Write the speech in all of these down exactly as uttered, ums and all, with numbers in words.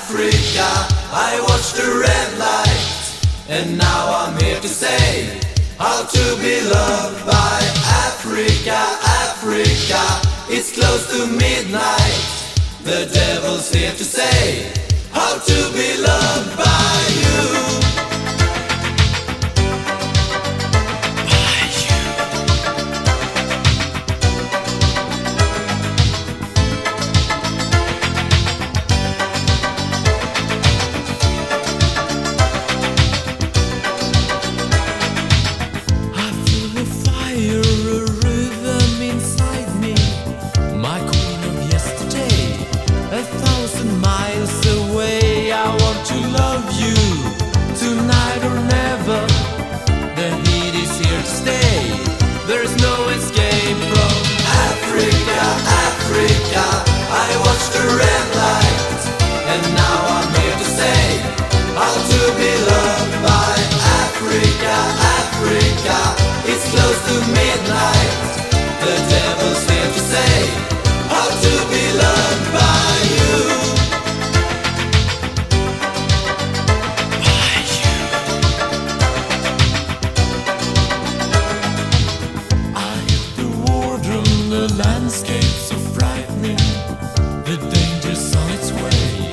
Africa, I watched the red light, and now I'm here to say how to be loved by Africa, Africa. It's close to midnight, the devil's here to say how to be loved by you. There's no escape from Africa, Africa. I watched the red light, and now I'm here to say how to be loved by Africa, Africa. It's close to midnight, the devil's here to say how to be loved by you. The landscape so frightening, the danger's on its way.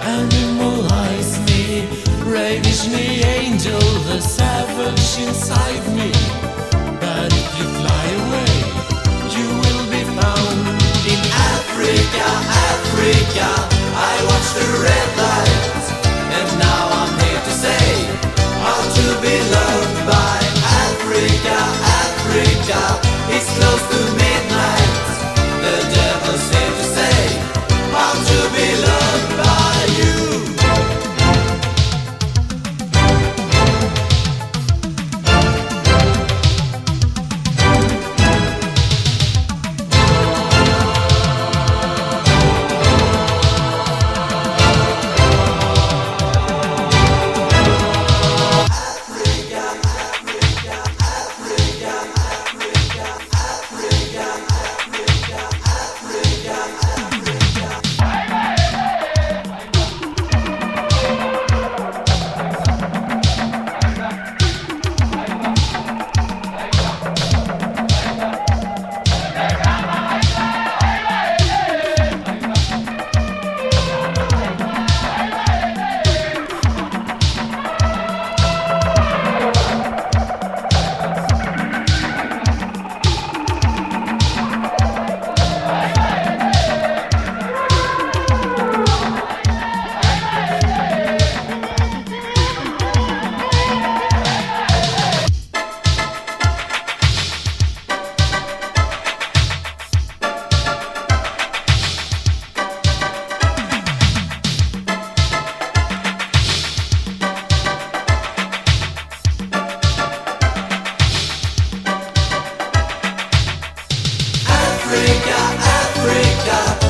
Animalize me, ravish me, angel, the savage inside me. But if you fly away, you will be found in Africa, Africa. I watched the red light, and now I'm here to say how to be loved by Africa, Africa. It's close to midnight, the devil's here to say how to be loved by you. Africa, Africa.